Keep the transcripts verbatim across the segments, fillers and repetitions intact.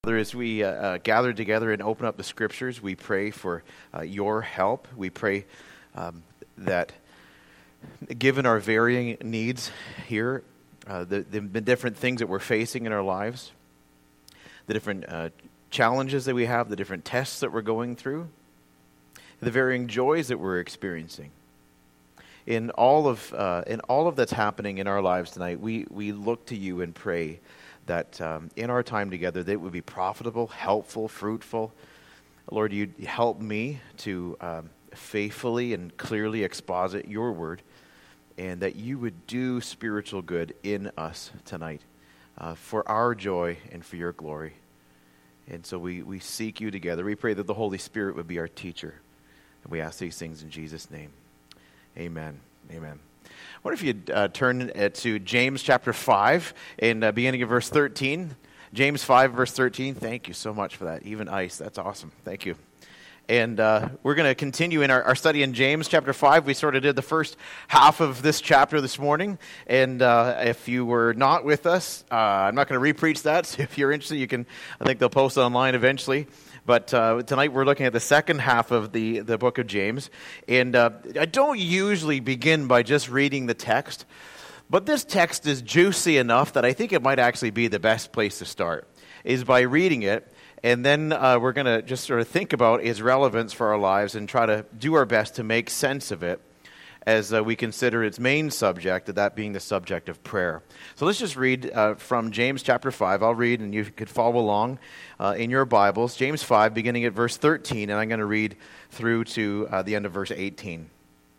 Father, as we uh, uh, gather together and open up the Scriptures, we pray for uh, your help. We pray um, that, given our varying needs here, uh, the, the different things that we're facing in our lives, the different uh, challenges that we have, the different tests that we're going through, the varying joys that we're experiencing, in all of uh, in all of that's happening in our lives tonight, we we look to you and pray that um, in our time together, that it would be profitable, helpful, fruitful. Lord, you'd help me to um, faithfully and clearly exposit your word, and that you would do spiritual good in us tonight uh, for our joy and for your glory. And so we, we seek you together. We pray that the Holy Spirit would be our teacher. And we ask these things in Jesus' name. Amen. Amen. I wonder if you'd uh, turn uh, to James chapter five, and uh, beginning of verse thirteen. James five, verse thirteen. Thank you so much for that. Even ice. That's awesome. Thank you. And uh, we're going to continue in our, our study in James chapter five. We sort of did the first half of this chapter this morning. And uh, if you were not with us, uh, I'm not going to re-preach that. So if you're interested, you can, I think they'll post it online eventually. But uh, tonight we're looking at the second half of the, the book of James. And uh, I don't usually begin by just reading the text, but this text is juicy enough that I think it might actually be the best place to start, is by reading it. And then uh, we're going to just sort of think about its relevance for our lives and try to do our best to make sense of it as uh, we consider its main subject, that being the subject of prayer. So let's just read uh, from James chapter five. I'll read, and you could follow along uh, in your Bibles. James five, beginning at verse thirteen, and I'm going to read through to uh, the end of verse eighteen.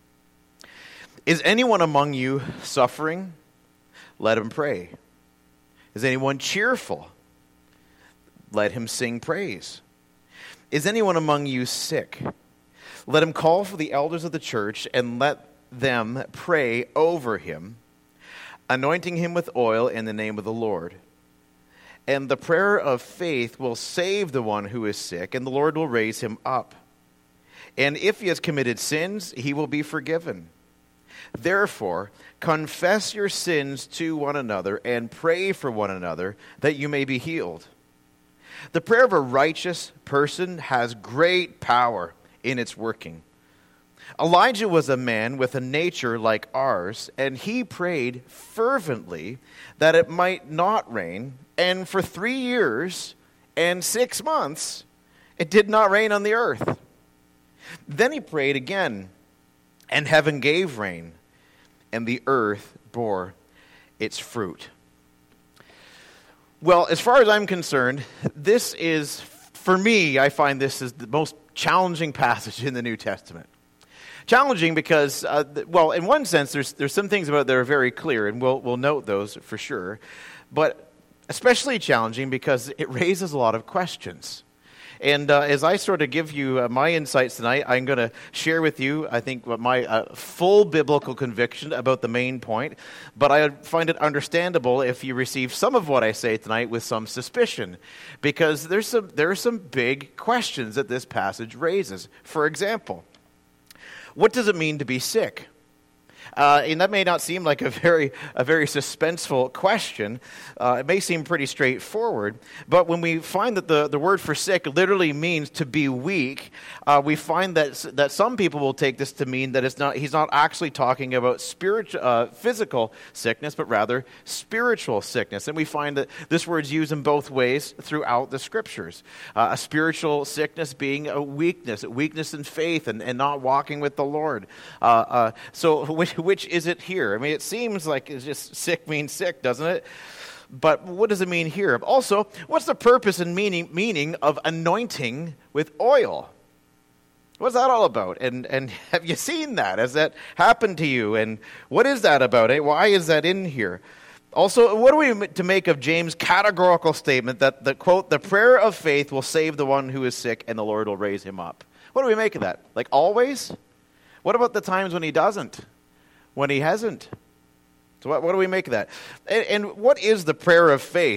Is anyone among you suffering? Let him pray. Is anyone cheerful? Let him sing praise. Is anyone among you sick? Let him call for the elders of the church and let them pray over him, anointing him with oil in the name of the Lord. And the prayer of faith will save the one who is sick, and the Lord will raise him up. And if he has committed sins, he will be forgiven. Therefore, confess your sins to one another and pray for one another that you may be healed. The prayer of a righteous person has great power in its working. Elijah was a man with a nature like ours, and he prayed fervently that it might not rain, and for three years and six months it did not rain on the earth. Then he prayed again, and heaven gave rain, and the earth bore its fruit. Well, as far as I'm concerned, this is, for me, I find this is the most challenging passage in the New Testament. Challenging because, uh, well, in one sense, there's there's some things about it that are very clear, and we'll we'll note those for sure. But especially challenging because it raises a lot of questions. And uh, as I sort of give you uh, my insights tonight, I'm going to share with you, I think, what my uh, full biblical conviction about the main point. But I find it understandable if you receive some of what I say tonight with some suspicion, because there's some there are some big questions that this passage raises. For example, what does it mean to be sick? Uh, and that may not seem like a very a very suspenseful question. Uh, it may seem pretty straightforward. But when we find that the, the word for sick literally means to be weak, uh, we find that that some people will take this to mean that it's not he's not actually talking about spiritual, uh, physical sickness, but rather spiritual sickness. And we find that this word's used in both ways throughout the Scriptures. Uh, a spiritual sickness being a weakness, a weakness in faith and, and not walking with the Lord. Uh, uh, so which Which is it here? I mean, it seems like it's just sick means sick, doesn't it? But what does it mean here? Also, what's the purpose and meaning meaning of anointing with oil? What's that all about? And and have you seen that? Has that happened to you? And what is that about? Eh? Why is that in here? Also, what are we to make of James' categorical statement that, the quote, the prayer of faith will save the one who is sick and the Lord will raise him up? What do we make of that? Like always? What about the times when he doesn't? When he hasn't? So what, what do we make of that? And, and what is the prayer of faith?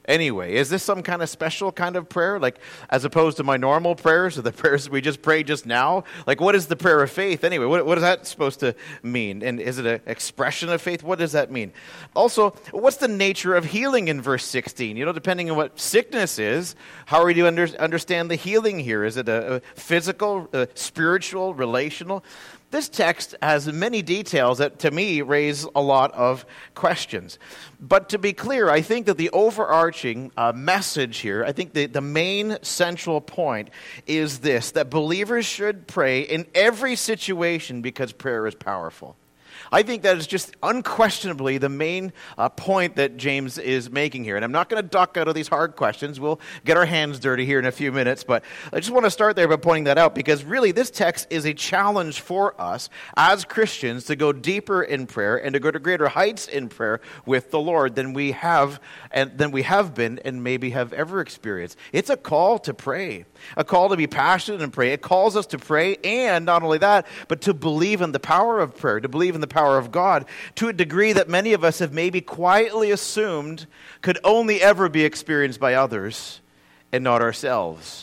anyway? Is this some kind of special kind of prayer, like as opposed to my normal prayers or the prayers we just prayed just now? Like, what is the prayer of faith anyway? What, what is that supposed to mean? And is it an expression of faith? What does that mean? Also, what's the nature of healing in verse sixteen? You know, depending on what sickness is, how are we to under, understand the healing here? Is it a, a physical, a spiritual, relational? This text has many details that, to me, raise a lot of questions. But to be clear, I think that the overarching uh, message here, I think the, the main central point is this, that believers should pray in every situation because prayer is powerful. I think that is just unquestionably the main uh, point that James is making here. And I'm not going to duck out of these hard questions. We'll get our hands dirty here in a few minutes. But I just want to start there by pointing that out, because really this text is a challenge for us as Christians to go deeper in prayer and to go to greater heights in prayer with the Lord than we have and than we have been and maybe have ever experienced. It's a call to pray, a call to be passionate and pray. It calls us to pray, and not only that, but to believe in the power of prayer, to believe in the power of God to a degree that many of us have maybe quietly assumed could only ever be experienced by others and not ourselves.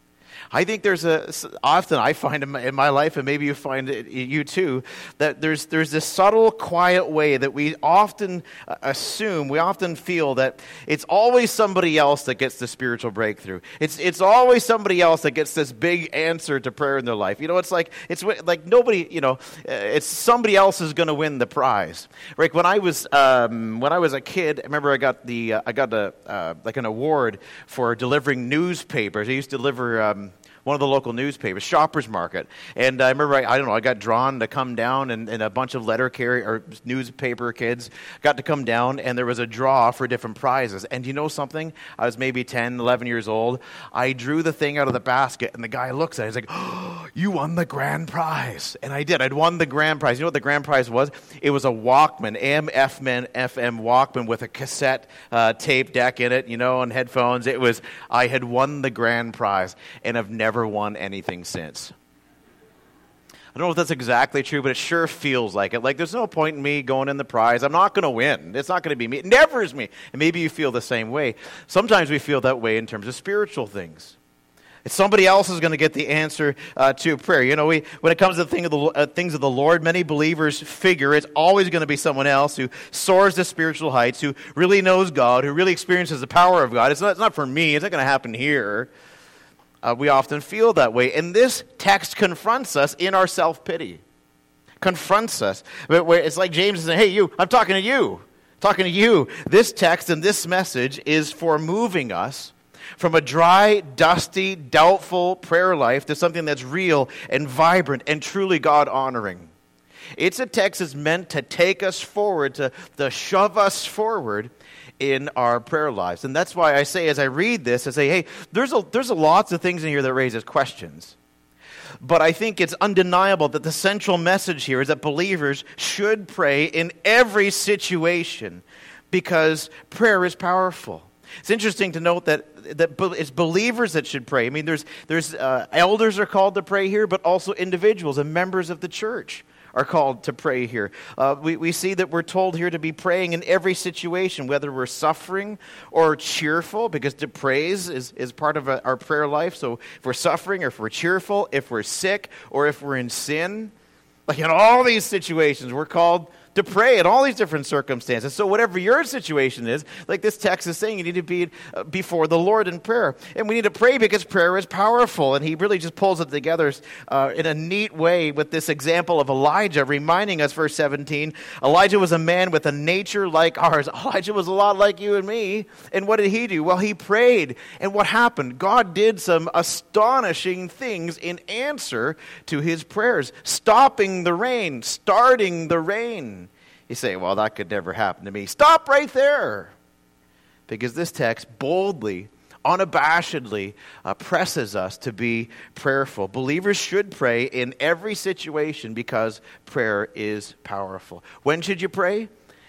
I think there's a, often I find in my, in my life, and maybe you find it you too, that there's there's this subtle, quiet way that we often assume, we often feel that it's always somebody else that gets the spiritual breakthrough. It's it's always somebody else that gets this big answer to prayer in their life. You know, it's like it's like nobody, you know, it's somebody else is going to win the prize. Right? When I was um, when I was a kid, I remember I got the uh, I got a uh, like an award for delivering newspapers. I used to deliver. Um, one of the local newspapers, Shoppers Market. And I remember, I, I don't know, I got drawn to come down, and, and a bunch of letter carrier or newspaper kids got to come down, and there was a draw for different prizes. And you know something? I was maybe ten, eleven years old. I drew the thing out of the basket, and the guy looks at it. He's like, oh, you won the grand prize. And I did. I'd won the grand prize. You know what the grand prize was? It was a Walkman, A M F M Walkman with a cassette uh, tape deck in it, you know, and headphones. It was, I had won the grand prize, and I've never Never won anything since. I don't know if that's exactly true, but it sure feels like it. Like, there's no point in me going in the prize. I'm not going to win. It's not going to be me. It never is me. And maybe you feel the same way. Sometimes we feel that way in terms of spiritual things. It's somebody else is going to get the answer uh, to prayer. You know, we when it comes to the thing of the, uh, things of the Lord, many believers figure it's always going to be someone else who soars to spiritual heights, who really knows God, who really experiences the power of God. It's not, it's not for me. It's not going to happen here. Uh, we often feel that way. And this text confronts us in our self-pity. Confronts us. It's like James is saying, hey, you, I'm talking to you. I'm talking to you. This text and this message is for moving us from a dry, dusty, doubtful prayer life to something that's real and vibrant and truly God-honoring. It's a text that's meant to take us forward, to, to shove us forward in our prayer lives. And that's why I say, as I read this, I say, hey, there's a, there's a lots of things in here that raises questions. But I think it's undeniable that the central message here is that believers should pray in every situation because prayer is powerful. It's interesting to note that, that it's believers that should pray. I mean, there's, there's uh, elders are called to pray here, but also individuals and members of the church are called to pray here. Uh, we, we see that we're told here to be praying in every situation, whether we're suffering or cheerful, because to praise is, is part of a, our prayer life. So if we're suffering or if we're cheerful, if we're sick or if we're in sin, like in all these situations, we're called to pray in all these different circumstances. So whatever your situation is, like this text is saying, you need to be uh, before the Lord in prayer. And we need to pray because prayer is powerful. And he really just pulls it together uh, in a neat way with this example of Elijah, reminding us, verse seventeen, Elijah was a man with a nature like ours. Elijah was a lot like you and me. And what did he do? Well, he prayed. And what happened? God did some astonishing things in answer to his prayers, stopping the rain, starting the rain. You say, well, that could never happen to me. Stop right there. Because this text boldly, unabashedly uh, presses us to be prayerful. Believers should pray in every situation because prayer is powerful. When should you pray?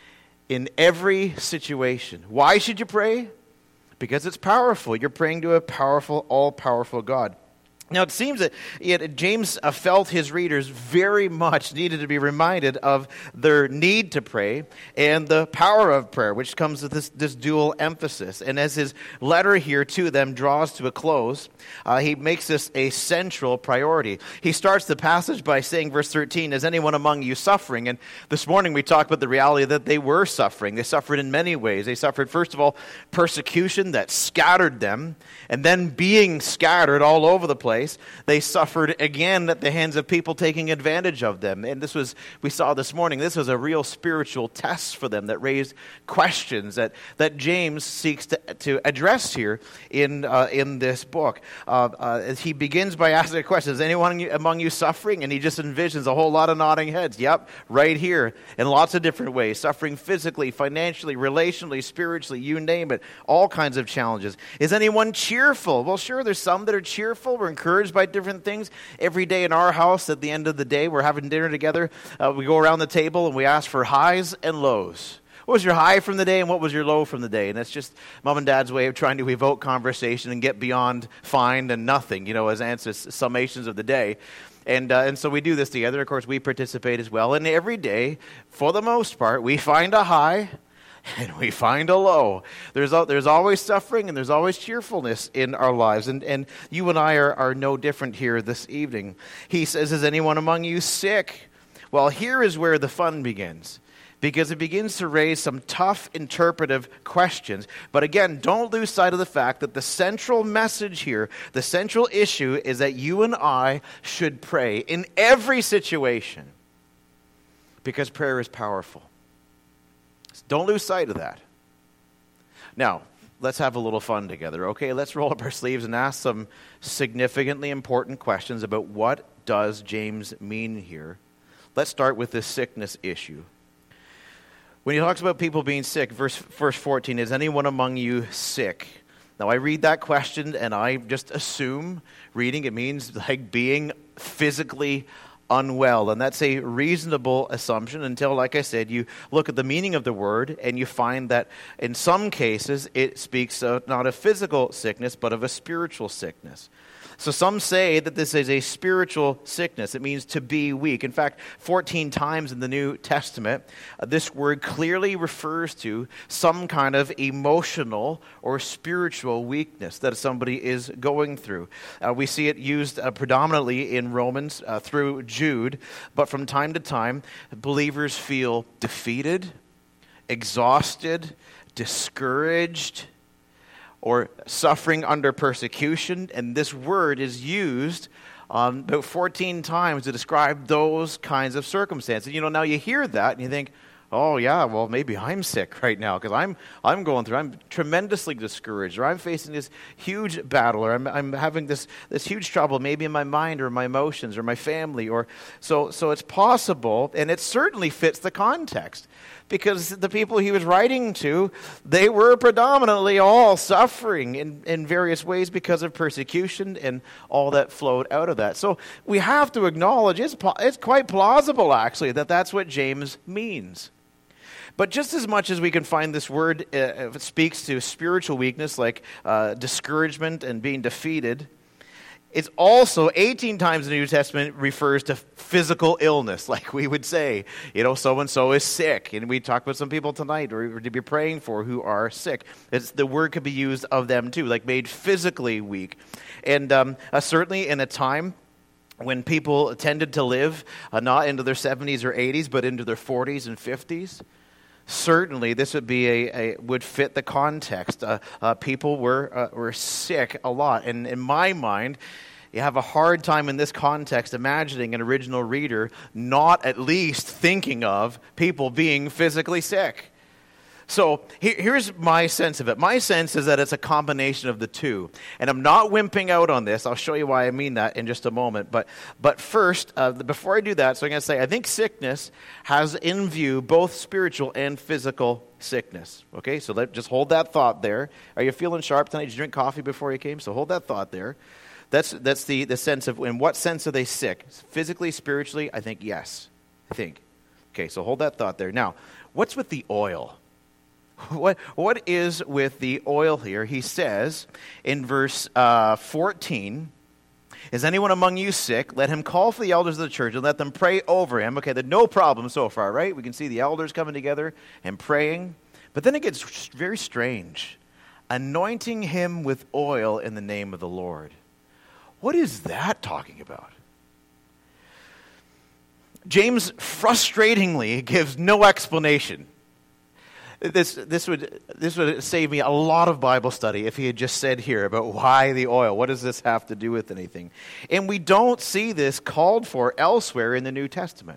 In every situation. Why should you pray? Because it's powerful. You're praying to a powerful, all-powerful God. Now, it seems that it, James uh, felt his readers very much needed to be reminded of their need to pray and the power of prayer, which comes with this, this dual emphasis. And as his letter here to them draws to a close, uh, he makes this a central priority. He starts the passage by saying, verse thirteen, is anyone among you suffering? And this morning we talked about the reality that they were suffering. They suffered in many ways. They suffered, first of all, persecution that scattered them, and then being scattered all over the place, they suffered again at the hands of people taking advantage of them. And this was, we saw this morning, this was a real spiritual test for them that raised questions that, that James seeks to, to address here in uh, in this book. Uh, uh, he begins by asking a question, is anyone among you suffering? And he just envisions a whole lot of nodding heads. Yep, right here, in lots of different ways. Suffering physically, financially, relationally, spiritually, you name it. All kinds of challenges. Is anyone cheerful? Well, sure, there's some that are cheerful. We're encouraged by different things. Every day in our house, at the end of the day, we're having dinner together. Uh, we go around the table and we ask for highs and lows. What was your high from the day and what was your low from the day? And that's just mom and dad's way of trying to evoke conversation and get beyond fine and nothing, you know, as answers, summations of the day. And uh, and so we do this together. Of course, we participate as well. And every day, for the most part, we find a high and we find a low. There's there's always suffering and there's always cheerfulness in our lives. And, and you and I are, are no different here this evening. He says, is anyone among you sick? Well, here is where the fun begins, because it begins to raise some tough interpretive questions. But again, don't lose sight of the fact that the central message here, the central issue is that you and I should pray in every situation, because prayer is powerful. Don't lose sight of that. Now, let's have a little fun together, okay? Let's roll up our sleeves and ask some significantly important questions about what does James mean here. Let's start with this sickness issue. When he talks about people being sick, verse, verse fourteen, is anyone among you sick? Now, I read that question and I just assume reading it means like being physically unwell, and that's a reasonable assumption until, like I said, you look at the meaning of the word and you find that in some cases it speaks of not of physical sickness but of a spiritual sickness. So some say that this is a spiritual sickness. It means to be weak. In fact, fourteen times in the New Testament, uh, this word clearly refers to some kind of emotional or spiritual weakness that somebody is going through. Uh, we see it used uh, predominantly in Romans uh, through Jude, but from time to time, believers feel defeated, exhausted, discouraged, or suffering under persecution, and this word is used um, about fourteen times to describe those kinds of circumstances. You know, now you hear that and you think, oh yeah, well maybe I'm sick right now because I'm I'm going through, I'm tremendously discouraged, or I'm facing this huge battle, or I'm I'm having this this huge trouble, maybe in my mind or my emotions or my family, or so so it's possible, and it certainly fits the context. Because the people he was writing to, they were predominantly all suffering in, in various ways because of persecution and all that flowed out of that. So we have to acknowledge it's, it's quite plausible, actually, that that's what James means. But just as much as we can find this word uh, if it speaks to spiritual weakness like uh, discouragement and being defeated, it's also eighteen times in the New Testament refers to physical illness, like we would say, you know, so-and-so is sick. And we talked about some people tonight or to be praying for who are sick. It's, the word could be used of them too, like made physically weak. And um, uh, certainly in a time when people tended to live uh, not into their seventies or eighties, but into their forties and fifties, certainly, this would be a, a would fit the context. Uh, uh, people were uh, were sick a lot, and in my mind, you have a hard time in this context imagining an original reader not at least thinking of people being physically sick. So here, here's my sense of it. My sense is that it's a combination of the two. And I'm not wimping out on this. I'll show you why I mean that in just a moment. But but first, uh, before I do that, so I'm going to say, I think sickness has in view both spiritual and physical sickness. Okay, so let, just hold that thought there. Are you feeling sharp tonight? Did you drink coffee before you came? So hold that thought there. That's that's the, the sense of, in what sense are they sick? Physically, spiritually, I think yes. I think. Okay, so hold that thought there. Now, what's with the oil? What What is with the oil here? He says in verse uh, fourteen, Is anyone among you sick? Let him call for the elders of the church and let them pray over him. Okay, there's no problem so far, right? We can see the elders coming together and praying. But then it gets very strange. Anointing him with oil in the name of the Lord. What is that talking about? James frustratingly gives no explanation. This, this would this would save me a lot of Bible study if he had just said here about why the oil. What does this have to do with anything? And we don't see this called for elsewhere in the New Testament.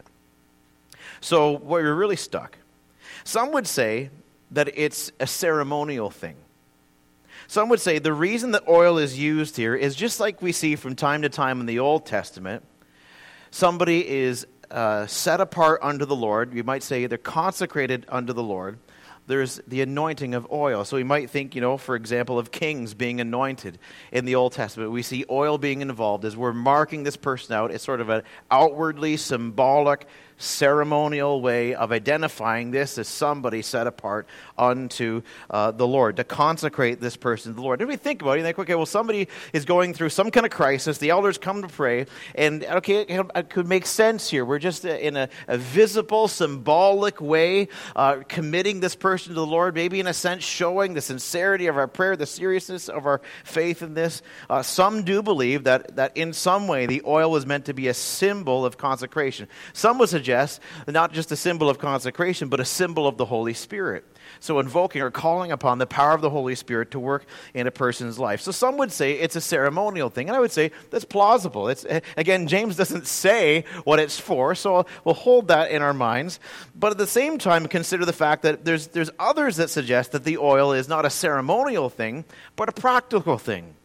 So we're really stuck. Some would say that it's a ceremonial thing. Some would say the reason that oil is used here is just like we see from time to time in the Old Testament. Somebody is uh, set apart unto the Lord. You might say they're consecrated unto the Lord. There's the anointing of oil. So we might think, you know, for example, of kings being anointed in the Old Testament. We see oil being involved as we're marking this person out. It's sort of an outwardly symbolic, ceremonial way of identifying this as somebody set apart unto uh, the Lord, to consecrate this person to the Lord. If we think about it, you think, okay, well, somebody is going through some kind of crisis. The elders come to pray, and okay, it, it could make sense here. We're just in a, a visible, symbolic way uh, committing this person to the Lord, maybe in a sense showing the sincerity of our prayer, the seriousness of our faith in this. Uh, some do believe that, that in some way the oil was meant to be a symbol of consecration. Some would suggest not just a symbol of consecration, but a symbol of the Holy Spirit. So invoking or calling upon the power of the Holy Spirit to work in a person's life. So some would say it's a ceremonial thing, and I would say that's plausible. It's, again, James doesn't say what it's for, so we'll hold that in our minds. But at the same time, consider the fact that there's, there's others that suggest that the oil is not a ceremonial thing, but a practical thing.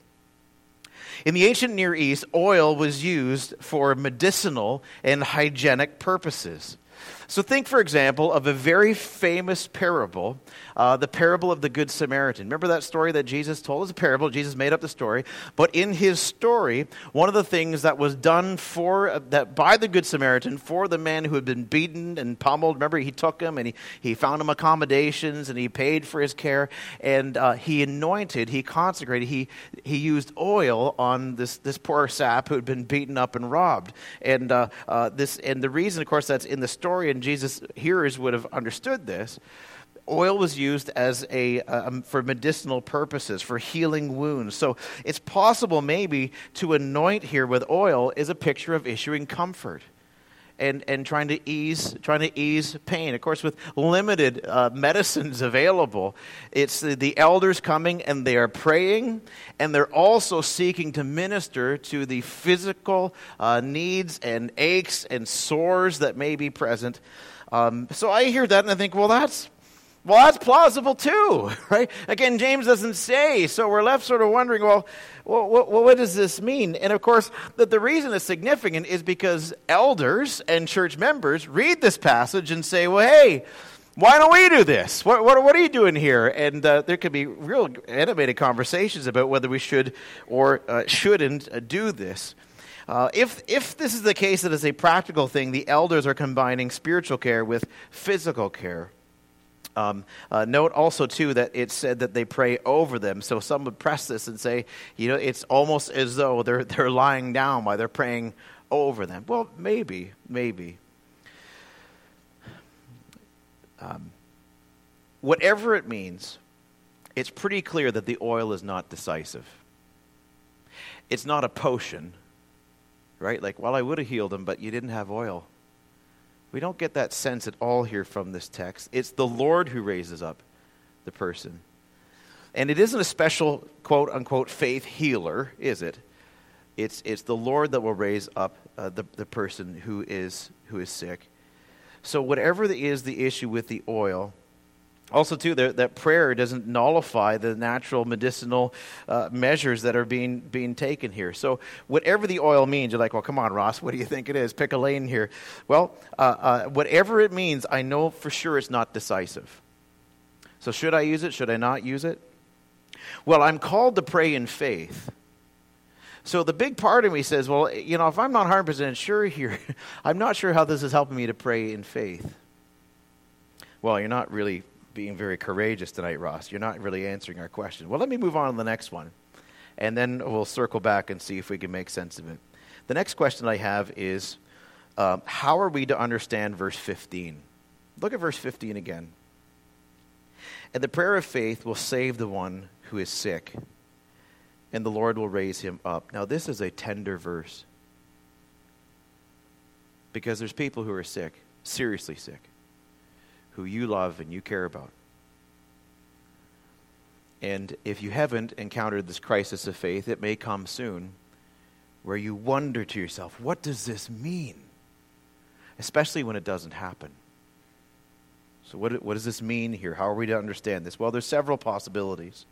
In the ancient Near East, oil was used for medicinal and hygienic purposes. So think, for example, of a very famous parable, uh, the parable of the Good Samaritan. Remember that story that Jesus told? It was a parable. Jesus made up the story. But in his story, one of the things that was done for uh, that by the Good Samaritan for the man who had been beaten and pummeled, remember, he took him and he, he found him accommodations and he paid for his care, and uh, he anointed, he consecrated, he he used oil on this, this poor sap who had been beaten up and robbed. And uh, uh, this and the reason, of course, that's in the story, and Jesus' hearers would have understood this. Oil was used as a um, for medicinal purposes, for healing wounds. So it's possible maybe to anoint here with oil is a picture of issuing comfort and, and trying to ease trying to ease pain. Of course, with limited uh, medicines available, it's the, the elders coming and they are praying, and they're also seeking to minister to the physical uh, needs and aches and sores that may be present. Um, so I hear that and I think, well, that's Well, that's plausible too, right? Again, James doesn't say, so we're left sort of wondering, well, what, what, what does this mean? And of course, the, the reason it's significant is because elders and church members read this passage and say, well, hey, why don't we do this? What, what, what are you doing here? And uh, there could be real animated conversations about whether we should or uh, shouldn't uh, do this. Uh, if if this is the case that it's a practical thing, the elders are combining spiritual care with physical care. Um, uh, note also, too, that it said that they pray over them. So some would press this and say, you know, it's almost as though they're they're lying down while they're praying over them. Well, maybe, maybe. Um, whatever it means, it's pretty clear that the oil is not decisive. It's not a potion, right? Like, well, I would have healed him, but you didn't have oil. We don't get that sense at all here from this text. It's the Lord who raises up the person. And it isn't a special, quote-unquote, faith healer, is it? It's it's the Lord that will raise up uh, the, the person who is who is sick. So whatever the, is the issue with the oil, also, too, that, that prayer doesn't nullify the natural medicinal uh, measures that are being being taken here. So whatever the oil means, you're like, well, come on, Ross, what do you think it is? Pick a lane here. Well, uh, uh, whatever it means, I know for sure it's not decisive. So should I use it? Should I not use it? Well, I'm called to pray in faith. So the big part of me says, well, you know, if I'm not one hundred percent sure here, I'm not sure how this is helping me to pray in faith. Well, you're not really being very courageous tonight, Ross. You're not really answering our question. Well, let me move on to the next one. and then we'll circle back and see if we can make sense of it. The next question I have is, um, how are we to understand verse fifteen? Look at verse fifteen again. And the prayer of faith will save the one who is sick, and the Lord will raise him up. Now, this is a tender verse, because there's people who are sick, seriously sick, who you love and you care about. And if you haven't encountered this crisis of faith, it may come soon, where you wonder to yourself, what does this mean? Especially when it doesn't happen. So what, what does this mean here? How are we to understand this? Well, there's several possibilities.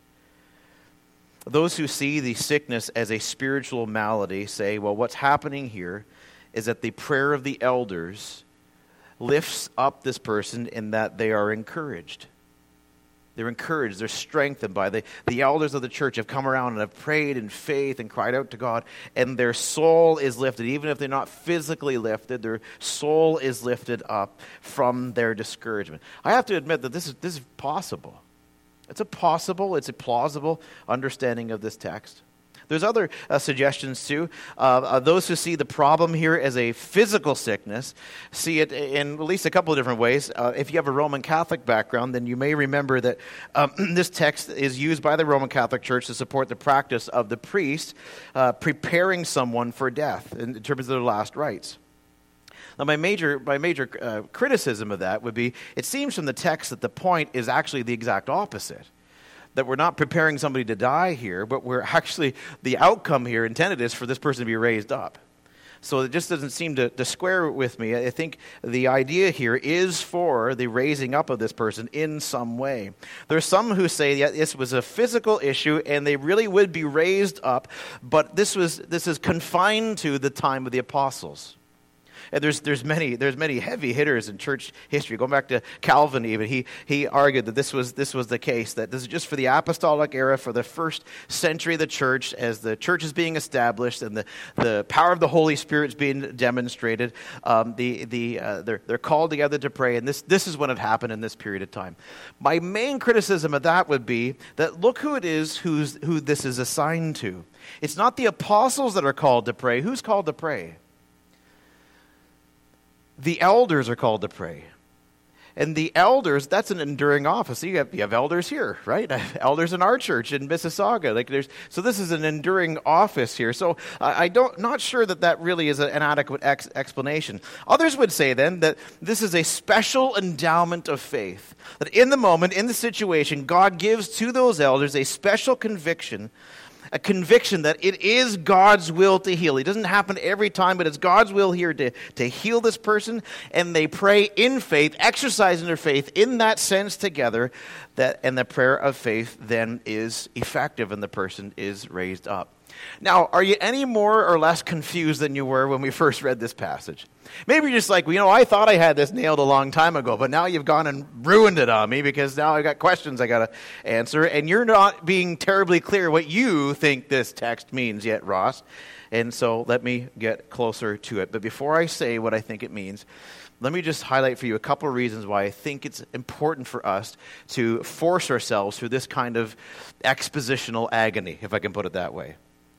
Those who see the sickness as a spiritual malady say, well, what's happening here is that the prayer of the elders lifts up this person in that they are encouraged. They're encouraged, they're strengthened by the, the elders of the church have come around and have prayed in faith and cried out to God, and their soul is lifted. Even if they're not physically lifted, their soul is lifted up from their discouragement. I have to admit that this is this is possible. It's a possible, it's a plausible understanding of this text. There's other uh, suggestions too. Uh, uh, those who see the problem here as a physical sickness see it in at least a couple of different ways. Uh, if you have a Roman Catholic background, then you may remember that um, this text is used by the Roman Catholic Church to support the practice of the priest uh, preparing someone for death in, in terms of their last rites. Now, my major, my major uh, criticism of that would be, it seems from the text that the point is actually the exact opposite. That we're not preparing somebody to die here, but we're actually, the outcome here intended is for this person to be raised up. So it just doesn't seem to, to square with me. I think the idea here is for the raising up of this person in some way. There's some who say that this was a physical issue and they really would be raised up, but this was this is confined to the time of the apostles. And there's there's many there's many heavy hitters in church history. Going back to Calvin, even he he argued that this was this was the case, that this is just for the apostolic era, for the first century of the church, as the church is being established and the, the power of the Holy Spirit is being demonstrated. Um, the the uh, they're they're called together to pray, and this this is when it happened in this period of time. My main criticism of that would be that look who it is who's who this is assigned to. It's not the apostles that are called to pray. Who's called to pray? The elders are called to pray. And the elders, that's an enduring office. You have, you have elders here, right? Elders in our church in Mississauga. Like there's, so this is an enduring office here. So I, I don't, not sure that that really is a, an adequate ex, explanation. Others would say then that this is a special endowment of faith. That in the moment, in the situation, God gives to those elders a special conviction, a conviction that it is God's will to heal. It doesn't happen every time, but it's God's will here to, to heal this person. And they pray in faith, exercising their faith in that sense together, that and the prayer of faith then is effective and the person is raised up. Now, are you any more or less confused than you were when we first read this passage? Maybe you're just like, well, you know, I thought I had this nailed a long time ago, but now you've gone and ruined it on me because now I've got questions I got to answer, and you're not being terribly clear what you think this text means yet, Ross. And so let me get closer to it. But before I say what I think it means, let me just highlight for you a couple of reasons why I think it's important for us to force ourselves through this kind of expositional agony, if I can put it that way.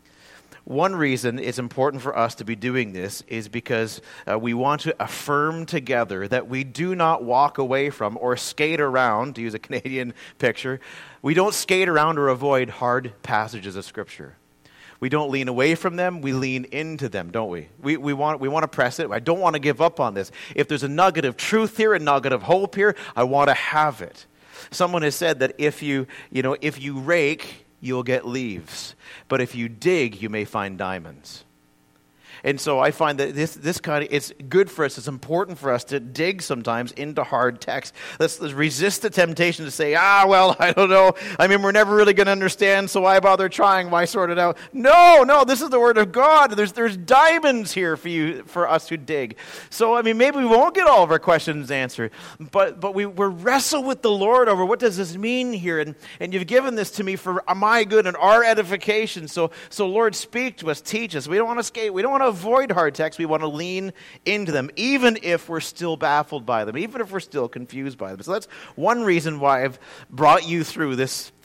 One reason it's important for us to be doing this is because uh, we want to affirm together that we do not walk away from or skate around, to use a Canadian picture, we don't skate around or avoid hard passages of Scripture. We don't lean away from them, we lean into them, don't we? We we want we want to press it. I don't want to give up on this. If there's a nugget of truth here, a nugget of hope here, I want to have it. Someone has said that if you, you know, if you rake, you'll get leaves. But if you dig, you may find diamonds. And so I find that this this kind of, it's good for us, it's important for us to dig sometimes into hard text. Let's, let's resist the temptation to say, ah, well, I don't know. I mean, we're never really going to understand, so why bother trying? Why sort it out? No, no, this is the Word of God. There's there's diamonds here for you, for us who dig. So, I mean, maybe we won't get all of our questions answered, but but we we wrestle with the Lord over what does this mean here? And and you've given this to me for my good and our edification. So, so Lord, speak to us, teach us. We don't want to skate. We don't want to avoid hard texts. We want to lean into them, even if we're still baffled by them, even if we're still confused by them. So that's one reason why I've brought you through this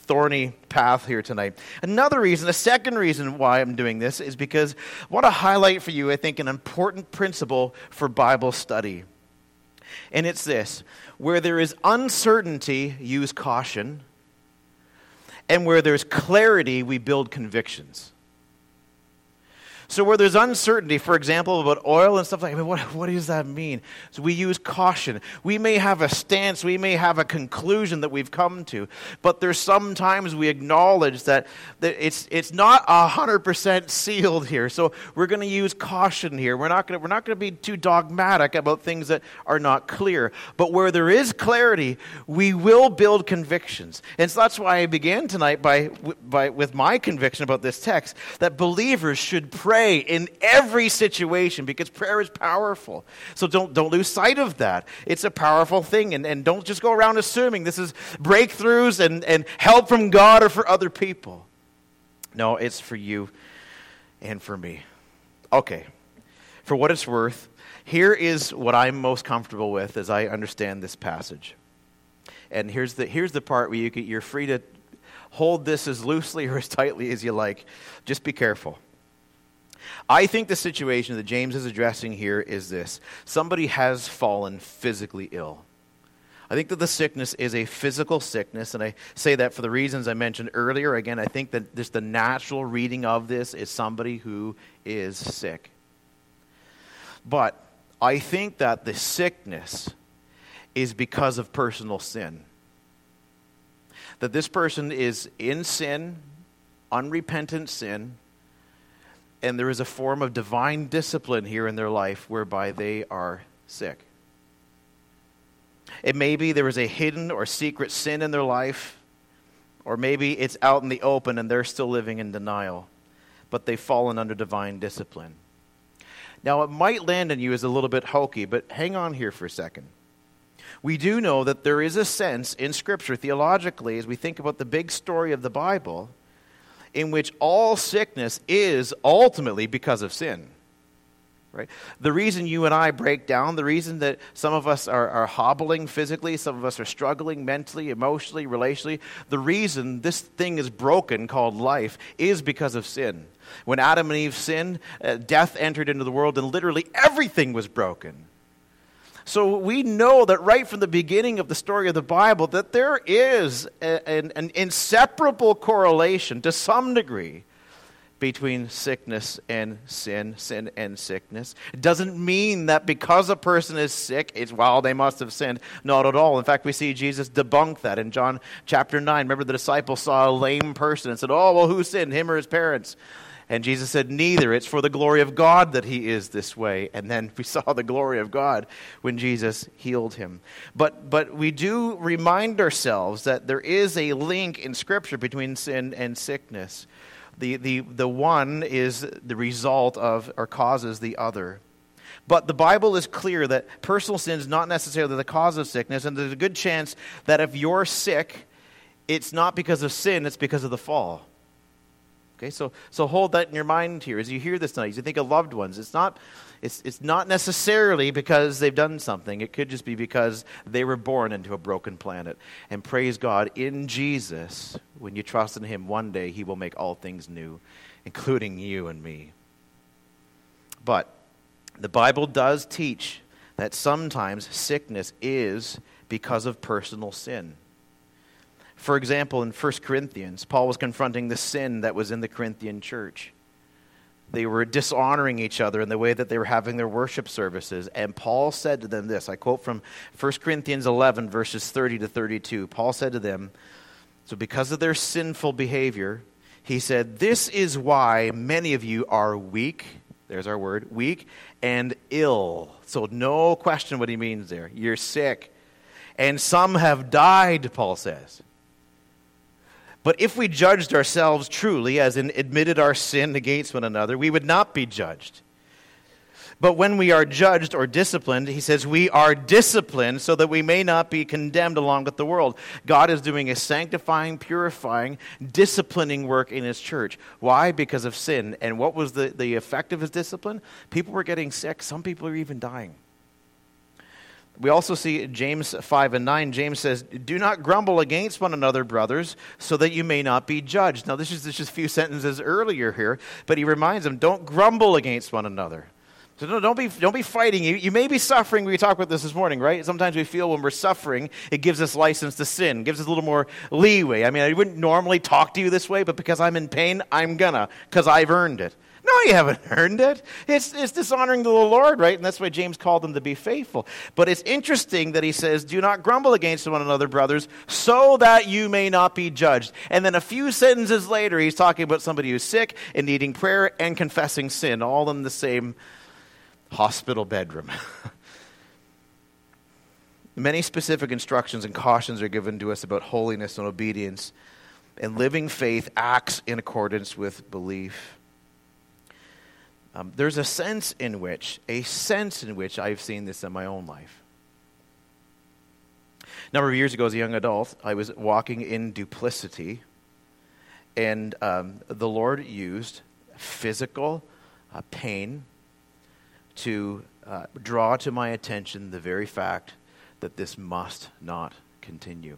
thorny path here tonight. Another reason, a second reason why I'm doing this is because I want to highlight for you, I think, an important principle for Bible study. And it's this: where there is uncertainty, use caution. And where there's clarity, we build convictions. So where there's uncertainty, for example, about oil and stuff like that, I mean, what, what does that mean? So we use caution. We may have a stance, we may have a conclusion that we've come to, but there's sometimes we acknowledge that, that it's it's not one hundred percent sealed here. So we're going to use caution here. We're not going we're not going to be too dogmatic about things that are not clear. But where there is clarity, we will build convictions. And so that's why I began tonight by by with my conviction about this text, that believers should pray in every situation, because prayer is powerful. So don't don't lose sight of that. It's a powerful thing, and, and don't just go around assuming this is breakthroughs and, and help from God or for other people. No, it's for you and for me. Okay, for what it's worth, here is what I'm most comfortable with as I understand this passage. And here's the here's the part where you can, you're free to hold this as loosely or as tightly as you like. Just be careful. I think the situation that James is addressing here is this: somebody has fallen physically ill. I think that the sickness is a physical sickness, and I say that for the reasons I mentioned earlier. Again, I think that just the natural reading of this is somebody who is sick. But I think that the sickness is because of personal sin. That this person is in sin, unrepentant sin, and there is a form of divine discipline here in their life whereby they are sick. It may be there is a hidden or secret sin in their life, or maybe it's out in the open and they're still living in denial, but they've fallen under divine discipline. Now, it might land on you as a little bit hokey, but hang on here for a second. We do know that there is a sense in Scripture, theologically, as we think about the big story of the Bible, in which all sickness is ultimately because of sin. Right? The reason you and I break down, the reason that some of us are, are hobbling physically, some of us are struggling mentally, emotionally, relationally, the reason this thing is broken called life is because of sin. When Adam and Eve sinned, uh, death entered into the world and literally everything was broken. So we know that right from the beginning of the story of the Bible that there is a, an, an inseparable correlation to some degree between sickness and sin, sin and sickness. It doesn't mean that because a person is sick, it's, well, they must have sinned. Not at all. In fact, we see Jesus debunk that in John chapter nine. Remember, the disciples saw a lame person and said, oh, well, who sinned, him or his parents? And Jesus said, neither. It's for the glory of God that he is this way. And then we saw the glory of God when Jesus healed him. But but we do remind ourselves that there is a link in Scripture between sin and sickness. The, the, the one is the result of or causes the other. But the Bible is clear that personal sin is not necessarily the cause of sickness. And there's a good chance that if you're sick, it's not because of sin, it's because of the fall. Okay, so so hold that in your mind here as you hear this tonight. As you think of loved ones, it's not it's it's not necessarily because they've done something. It could just be because they were born into a broken planet. And praise God, in Jesus, when you trust in Him, one day He will make all things new, including you and me. But the Bible does teach that sometimes sickness is because of personal sin. For example, in First Corinthians, Paul was confronting the sin that was in the Corinthian church. They were dishonoring each other in the way that they were having their worship services. And Paul said to them this, I quote from First Corinthians eleven, verses thirty to thirty-two. Paul said to them, so because of their sinful behavior, he said, this is why many of you are weak. There's our word, weak and ill. So no question what he means there. You're sick. And some have died, Paul says. But if we judged ourselves truly, as in admitted our sin against one another, we would not be judged. But when we are judged or disciplined, he says we are disciplined so that we may not be condemned along with the world. God is doing a sanctifying, purifying, disciplining work in His church. Why? Because of sin. And what was the, the effect of His discipline? People were getting sick. Some people are even dying. We also see James five and nine. James says, do not grumble against one another, brothers, so that you may not be judged. Now, this is just a few sentences earlier here, but he reminds them, don't grumble against one another. So don't, don't be don't be fighting. You, you may be suffering. We talked about this this morning, right? Sometimes we feel when we're suffering, it gives us license to sin, gives us a little more leeway. I mean, I wouldn't normally talk to you this way, but because I'm in pain, I'm gonna, because I've earned it. No, you haven't earned it. It's, it's dishonoring to the Lord, right? And that's why James called them to be faithful. But it's interesting that he says, do not grumble against one another, brothers, so that you may not be judged. And then a few sentences later, he's talking about somebody who's sick and needing prayer and confessing sin, all in the same hospital bedroom. Many specific instructions and cautions are given to us about holiness and obedience, and living faith acts in accordance with belief. Um, there's a sense in which, a sense in which I've seen this in my own life. A number of years ago as a young adult, I was walking in duplicity, and um, the Lord used physical uh, pain to uh, draw to my attention the very fact that this must not continue.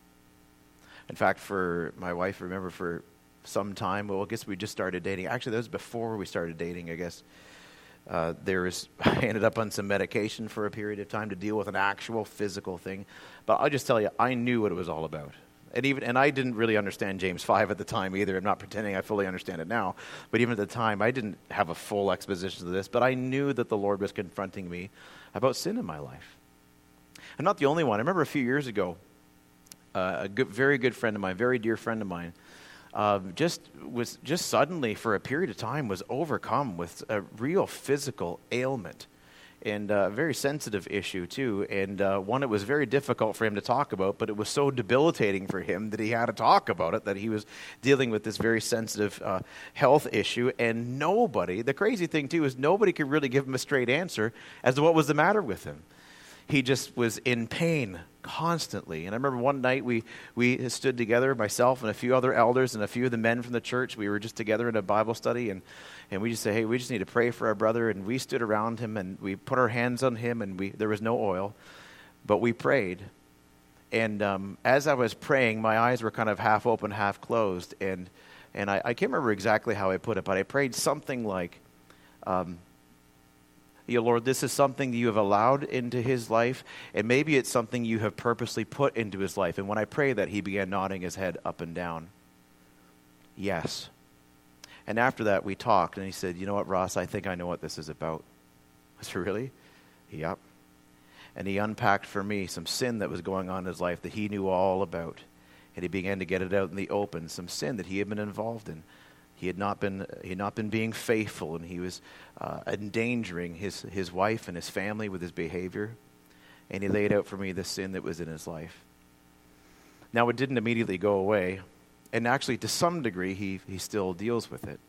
In fact, for my wife, remember for some time, well, I guess we just started dating. Actually, that was before we started dating, I guess. Uh, there was, I ended up on some medication for a period of time to deal with an actual physical thing. But I'll just tell you, I knew what it was all about. And even and I didn't really understand James five at the time either. I'm not pretending I fully understand it now. But even at the time, I didn't have a full exposition of this. But I knew that the Lord was confronting me about sin in my life. I'm not the only one. I remember a few years ago, uh, a good, very good friend of mine, very dear friend of mine, Uh, just was just suddenly for a period of time was overcome with a real physical ailment, and a very sensitive issue too, and uh, one that was very difficult for him to talk about, but it was so debilitating for him that he had to talk about it, that he was dealing with this very sensitive uh, health issue, and nobody, the crazy thing too is nobody could really give him a straight answer as to what was the matter with him. He just was in pain constantly. And I remember one night we, we stood together, myself and a few other elders and a few of the men from the church. We were just together in a Bible study, and, and we just said, hey, we just need to pray for our brother. And we stood around him, and we put our hands on him, and we there was no oil, but we prayed. And um, as I was praying, my eyes were kind of half open, half closed. And, and I, I can't remember exactly how I put it, but I prayed something like, um, Yeah, Lord, this is something that you have allowed into his life, and maybe it's something you have purposely put into his life. And when I prayed that, he began nodding his head up and down. Yes. And after that, we talked, and he said, you know what, Ross, I think I know what this is about. I said, really? Yep. And he unpacked for me some sin that was going on in his life that he knew all about. And he began to get it out in the open, some sin that he had been involved in. He had not been he had not been being faithful, and he was uh, endangering his, his wife and his family with his behavior. And he laid out for me the sin that was in his life. Now, it didn't immediately go away. And actually, to some degree, he, he still deals with it.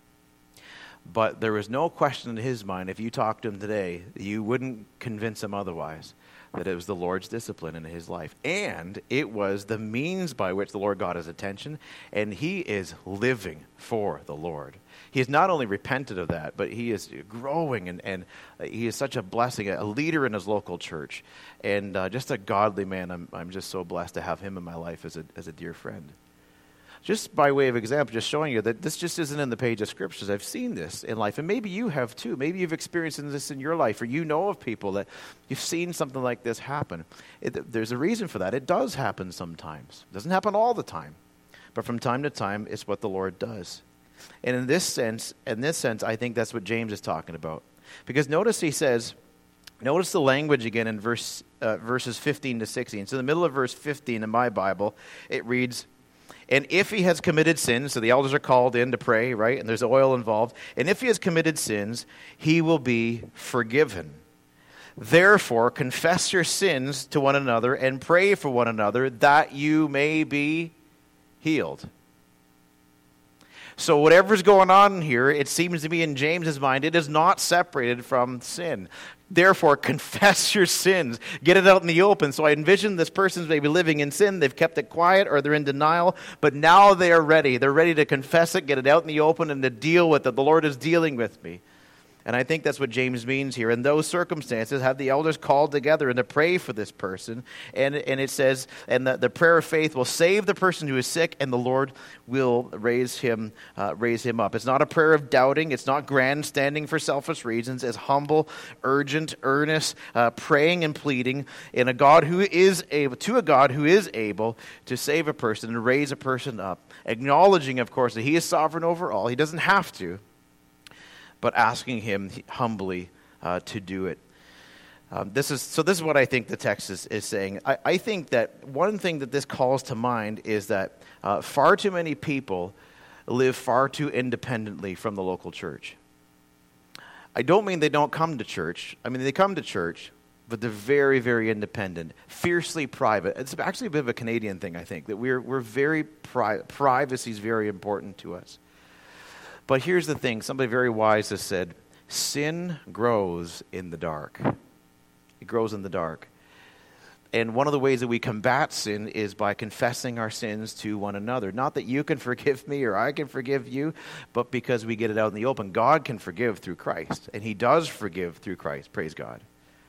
But there was no question in his mind, if you talked to him today, you wouldn't convince him otherwise, that it was the Lord's discipline in his life. And it was the means by which the Lord got his attention, and he is living for the Lord. He has not only repented of that, but he is growing, and, and he is such a blessing, a leader in his local church, and uh, just a godly man. I'm, I'm just so blessed to have him in my life as a, as a dear friend. Just by way of example, just showing you that this just isn't in the page of Scriptures. I've seen this in life, and maybe you have too. Maybe you've experienced this in your life, or you know of people that you've seen something like this happen. It, there's a reason for that. It does happen sometimes. It doesn't happen all the time, but from time to time, it's what the Lord does. And in this sense, in this sense, I think that's what James is talking about. Because notice he says, notice the language again in verse uh, verses fifteen to sixteen. So in the middle of verse fifteen in my Bible, it reads, and if he has committed sins, so the elders are called in to pray, right? And there's oil involved. And if he has committed sins, he will be forgiven. Therefore, confess your sins to one another and pray for one another that you may be healed. So whatever's going on here, it seems to be in James's mind, it is not separated from sin. Therefore, confess your sins. Get it out in the open. So I envision this person's maybe living in sin. They've kept it quiet or they're in denial. But now they are ready. They're ready to confess it, get it out in the open, and to deal with it. The Lord is dealing with me. And I think that's what James means here. In those circumstances, have the elders called together and to pray for this person. And, and it says, and the, the prayer of faith will save the person who is sick, and the Lord will raise him, uh, raise him up. It's not a prayer of doubting. It's not grandstanding for selfish reasons. It's humble, urgent, earnest, uh, praying and pleading in a God who is able, to a God who is able to save a person and raise a person up. Acknowledging, of course, that he is sovereign over all. He doesn't have to, but asking him humbly uh, to do it. Um, this is so. This is what I think the text is, is saying. I, I think that one thing that this calls to mind is that uh, far too many people live far too independently from the local church. I don't mean they don't come to church. I mean they come to church, but they're very, very independent, fiercely private. It's actually a bit of a Canadian thing, I think, that we're we're very pri- privacy is very important to us. But here's the thing, somebody very wise has said, sin grows in the dark. It grows in the dark. And one of the ways that we combat sin is by confessing our sins to one another. Not that you can forgive me or I can forgive you, but because we get it out in the open. God can forgive through Christ, and he does forgive through Christ, praise God.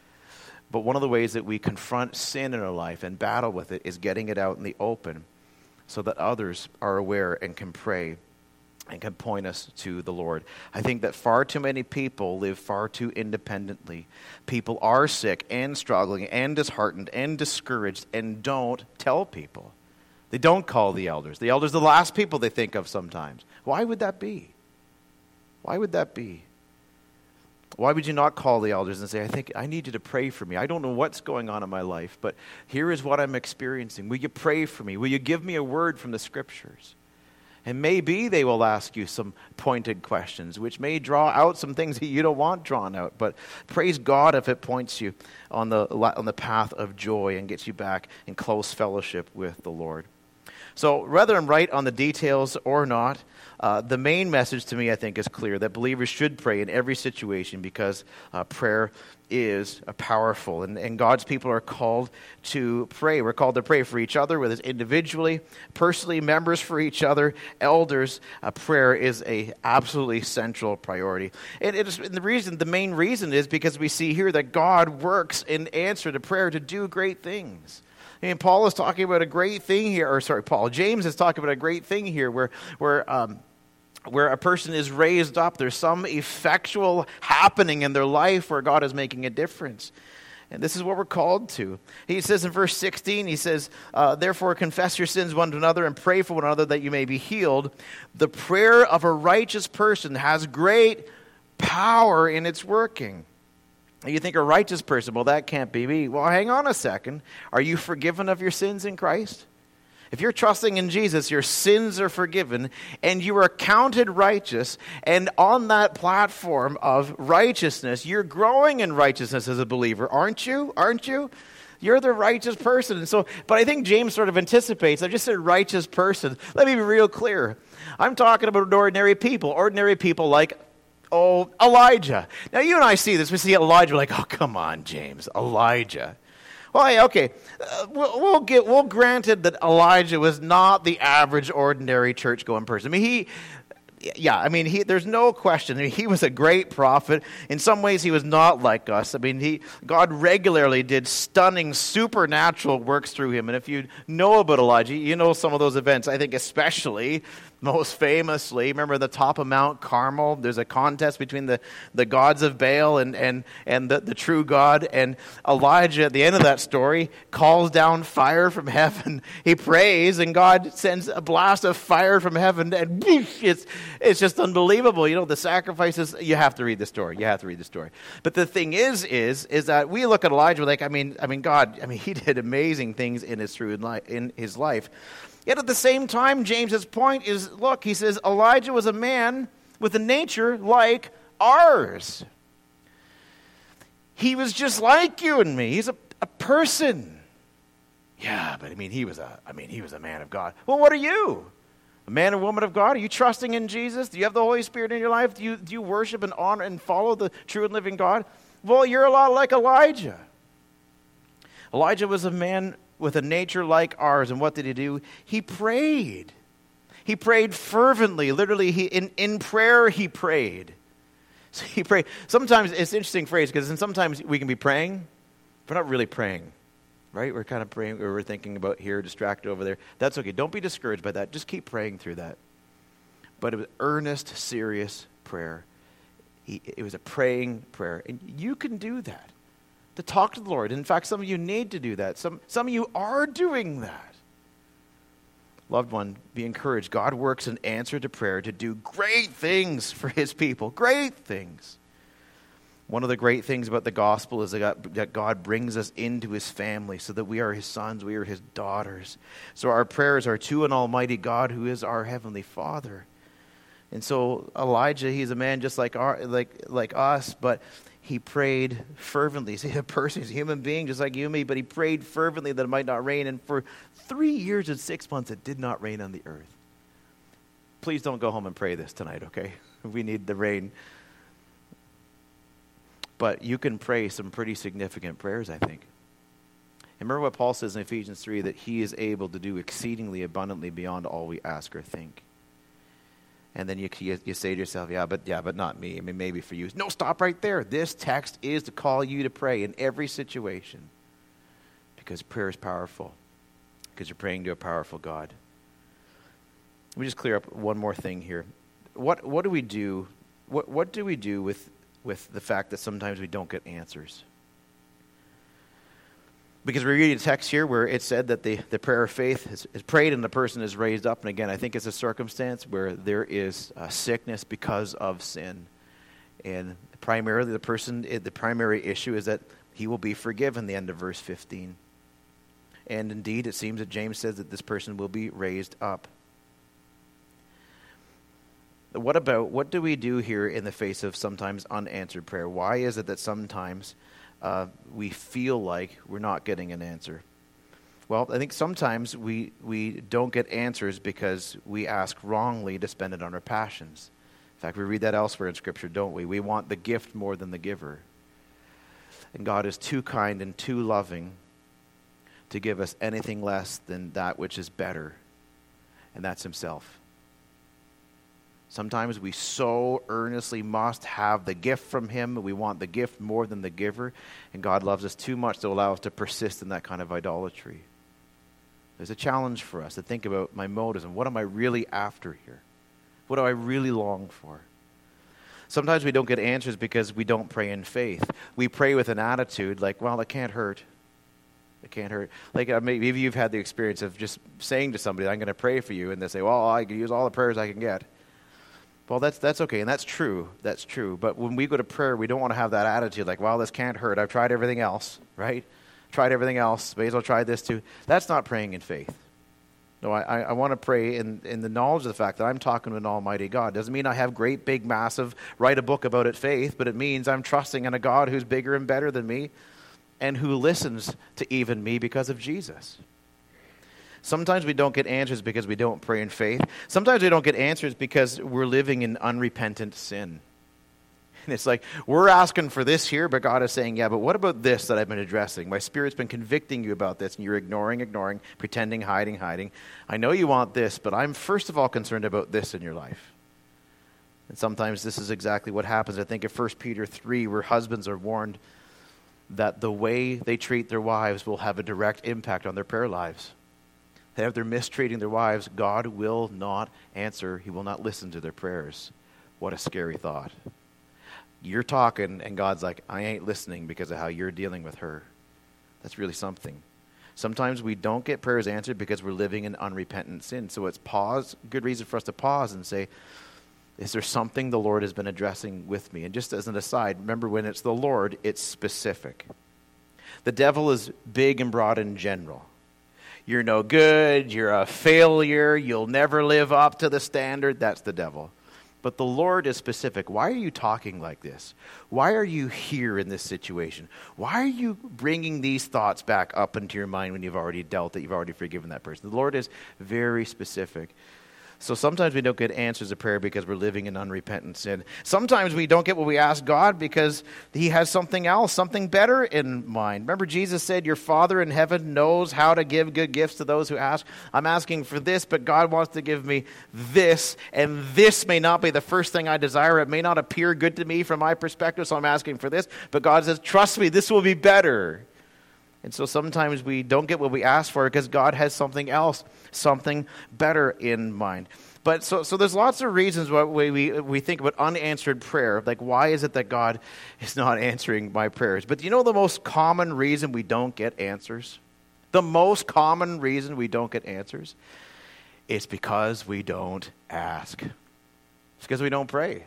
But one of the ways that we confront sin in our life and battle with it is getting it out in the open so that others are aware and can pray and can point us to the Lord. I think that far too many people live far too independently. People are sick and struggling and disheartened and discouraged and don't tell people. They don't call the elders. The elders are the last people they think of sometimes. Why would that be? Why would that be? Why would you not call the elders and say, I think I need you to pray for me. I don't know what's going on in my life, but here is what I'm experiencing. Will you pray for me? Will you give me a word from the Scriptures? And maybe they will ask you some pointed questions, which may draw out some things that you don't want drawn out. But praise God if it points you on the on the path of joy and gets you back in close fellowship with the Lord. So whether I'm right on the details or not, uh, the main message to me, I think, is clear, that believers should pray in every situation because uh, prayer is uh, powerful. And, and God's people are called to pray. We're called to pray for each other, whether it's individually, personally, members for each other, elders. Uh, prayer is a absolutely central priority. And, it is, and the reason, the main reason is because we see here that God works in answer to prayer to do great things. And Paul is talking about a great thing here, or sorry, Paul, James is talking about a great thing here where where um, where a person is raised up. There's some effectual happening in their life where God is making a difference. And this is what we're called to. He says in verse sixteen, he says, uh, therefore confess your sins one to another and pray for one another that you may be healed. The prayer of a righteous person has great power in its working. You think a righteous person, well, that can't be me. Well, hang on a second. Are you forgiven of your sins in Christ? If you're trusting in Jesus, your sins are forgiven, and you are counted righteous, and on that platform of righteousness, you're growing in righteousness as a believer, aren't you? Aren't you? You're the righteous person. And so, but I think James sort of anticipates. I just said righteous person. Let me be real clear. I'm talking about ordinary people, ordinary people like Oh, Elijah. Now, you and I see this. We see Elijah, we're like, oh, come on, James, Elijah. Well, yeah, okay, uh, we'll, we'll get, we'll granted that Elijah was not the average, ordinary church-going person. I mean, he, yeah, I mean, he, there's no question. I mean, he was a great prophet. In some ways, he was not like us. I mean, he, God regularly did stunning, supernatural works through him. And if you know about Elijah, you know some of those events. I think especially, most famously, remember the top of Mount Carmel? There's a contest between the, the gods of Baal and, and, and the, the true God. And Elijah, at the end of that story, calls down fire from heaven. He prays, and God sends a blast of fire from heaven. And it's, it's just unbelievable. You know, the sacrifices, you have to read the story. You have to read the story. But the thing is, is, is that we look at Elijah like, I mean, I mean, God, I mean, he did amazing things in his, through in his life. Yet at the same time, James's point is, look, he says, Elijah was a man with a nature like ours. He was just like you and me. He's a, a person. Yeah, but I mean, he was a, I mean, he was a man of God. Well, what are you? A man and woman of God? Are you trusting in Jesus? Do you have the Holy Spirit in your life? Do you, do you worship and honor and follow the true and living God? Well, you're a lot like Elijah. Elijah was a man with a nature like ours. And what did he do? He prayed. He prayed fervently. Literally, he in, in prayer he prayed. So you pray. Sometimes it's an interesting phrase because sometimes we can be praying, but not really praying, right? We're kind of praying, or we're thinking about here, distracted over there. That's okay. Don't be discouraged by that. Just keep praying through that. But it was earnest, serious prayer. He, it was a praying prayer. And you can do that, to talk to the Lord. In fact, some of you need to do that. Some, some of you are doing that. Loved one, be encouraged. God works in answer to prayer to do great things for his people. Great things. One of the great things about the gospel is that God brings us into his family so that we are his sons, we are his daughters. So our prayers are to an almighty God who is our heavenly Father. And so Elijah, he's a man just like our, like like us, but he prayed fervently. He's a person, he's a human being just like you and me, but he prayed fervently that it might not rain. And for three years and six months, it did not rain on the earth. Please don't go home and pray this tonight, okay? We need the rain. But you can pray some pretty significant prayers, I think. And remember what Paul says in Ephesians three, that he is able to do exceedingly abundantly beyond all we ask or think. And then you, you you say to yourself, yeah, but yeah, but not me. I mean, maybe for you. No, stop right there. This text is to call you to pray in every situation, because prayer is powerful, because you're praying to a powerful God. Let me just clear up one more thing here. What what do we do? What what do we do with with the fact that sometimes we don't get answers? Because we read a text here where it said that the, the prayer of faith is, is prayed and the person is raised up. And again, I think it's a circumstance where there is a sickness because of sin. And primarily the person, the primary issue is that he will be forgiven, the end of verse fifteen. And indeed, it seems that James says that this person will be raised up. What about, what do we do here in the face of sometimes unanswered prayer? Why is it that sometimes Uh, we feel like we're not getting an answer? Well, I think sometimes we we don't get answers because we ask wrongly to spend it on our passions. In fact, we read that elsewhere in Scripture, don't we? We want the gift more than the giver. And God is too kind and too loving to give us anything less than that which is better, and that's himself. Sometimes we so earnestly must have the gift from him. We want the gift more than the giver. And God loves us too much to allow us to persist in that kind of idolatry. There's a challenge for us to think about my motives and what am I really after here? What do I really long for? Sometimes we don't get answers because we don't pray in faith. We pray with an attitude like, well, it can't hurt. It can't hurt. Like uh, maybe you've had the experience of just saying to somebody, I'm going to pray for you. And they say, well, I can use all the prayers I can get. Well, that's that's okay, and that's true. That's true. But when we go to prayer, we don't want to have that attitude like, well, this can't hurt. I've tried everything else, right? Tried everything else. May as well try this too. That's not praying in faith. No, I, I want to pray in, in the knowledge of the fact that I'm talking to an almighty God. Doesn't mean I have great, big, massive, write a book about it faith, but it means I'm trusting in a God who's bigger and better than me and who listens to even me because of Jesus. Sometimes we don't get answers because we don't pray in faith. Sometimes we don't get answers because we're living in unrepentant sin. And it's like, we're asking for this here, but God is saying, yeah, but what about this that I've been addressing? My Spirit's been convicting you about this, and you're ignoring, ignoring, pretending, hiding, hiding. I know you want this, but I'm first of all concerned about this in your life. And sometimes this is exactly what happens. I think of First Peter three, where husbands are warned that the way they treat their wives will have a direct impact on their prayer lives. If they're mistreating their wives, God will not answer. He will not listen to their prayers. What a scary thought. You're talking, and God's like, I ain't listening because of how you're dealing with her. That's really something. Sometimes we don't get prayers answered because we're living in unrepentant sin. So it's pause, good reason for us to pause and say, is there something the Lord has been addressing with me? And just as an aside, remember when it's the Lord, it's specific. The devil is big and broad in general. You're no good, you're a failure, you'll never live up to the standard. That's the devil. But the Lord is specific. Why are you talking like this? Why are you here in this situation? Why are you bringing these thoughts back up into your mind when you've already dealt it, you've already forgiven that person? The Lord is very specific. So sometimes we don't get answers to prayer because we're living in unrepentant sin. Sometimes we don't get what we ask God because he has something else, something better in mind. Remember, Jesus said, your Father in heaven knows how to give good gifts to those who ask. I'm asking for this, but God wants to give me this, and this may not be the first thing I desire. It may not appear good to me from my perspective, so I'm asking for this. But God says, trust me, this will be better. And so sometimes we don't get what we ask for because God has something else, something better in mind. But so so there's lots of reasons why we, we, we think about unanswered prayer. Like, why is it that God is not answering my prayers? But do you know the most common reason we don't get answers? The most common reason we don't get answers is because we don't ask. It's because we don't pray.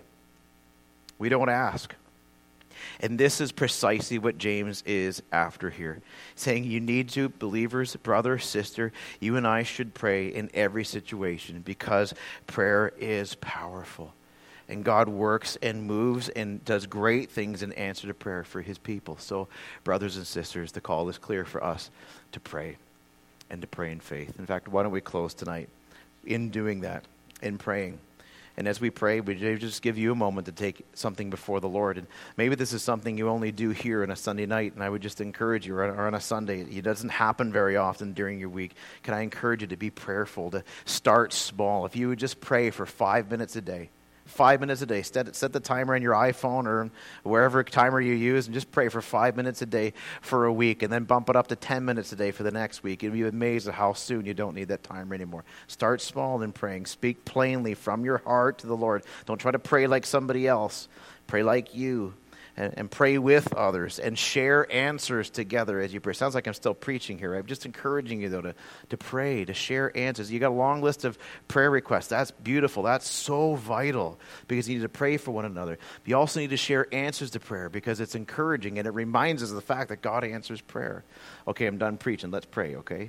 We don't ask. And this is precisely what James is after here. Saying you need to, believers, brother, sister, you and I should pray in every situation because prayer is powerful. And God works and moves and does great things in answer to prayer for his people. So, brothers and sisters, the call is clear for us to pray and to pray in faith. In fact, why don't we close tonight in doing that, in praying. And as we pray, we just give you a moment to take something before the Lord. And maybe this is something you only do here on a Sunday night, and I would just encourage you, or on a Sunday. It doesn't happen very often during your week. Can I encourage you to be prayerful, to start small? If you would just pray for five minutes a day, five minutes a day. Set, set the timer on your iPhone or wherever timer you use, and just pray for five minutes a day for a week, and then bump it up to ten minutes a day for the next week. You'll be amazed at how soon you don't need that timer anymore. Start small in praying. Speak plainly from your heart to the Lord. Don't try to pray like somebody else. Pray like you. And, and pray with others and share answers together as you pray. Sounds like I'm still preaching here. I'm just encouraging you, though, to, to pray, to share answers. You got a long list of prayer requests. That's beautiful. That's so vital because you need to pray for one another. But you also need to share answers to prayer because it's encouraging and it reminds us of the fact that God answers prayer. Okay, I'm done preaching. Let's pray, okay?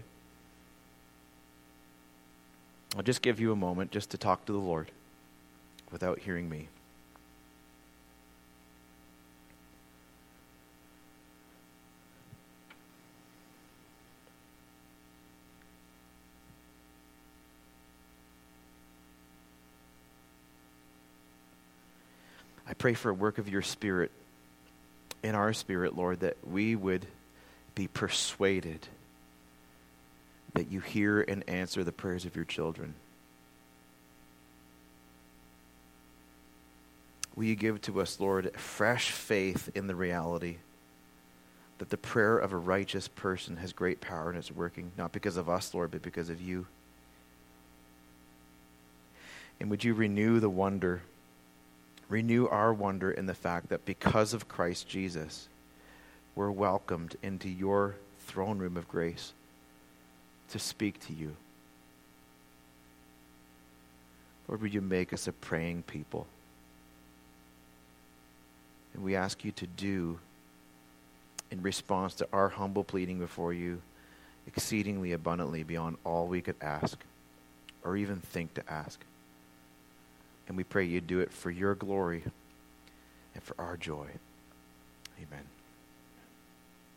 I'll just give you a moment just to talk to the Lord without hearing me. I pray for a work of your Spirit in our spirit, Lord, that we would be persuaded that you hear and answer the prayers of your children. Will you give to us, Lord, fresh faith in the reality that the prayer of a righteous person has great power and it's working, not because of us, Lord, but because of you. And would you renew the wonder Renew our wonder in the fact that because of Christ Jesus, we're welcomed into your throne room of grace to speak to you. Lord, would you make us a praying people? And we ask you to do, in response to our humble pleading before you, exceedingly abundantly beyond all we could ask or even think to ask. And we pray you do it for your glory and for our joy. Amen.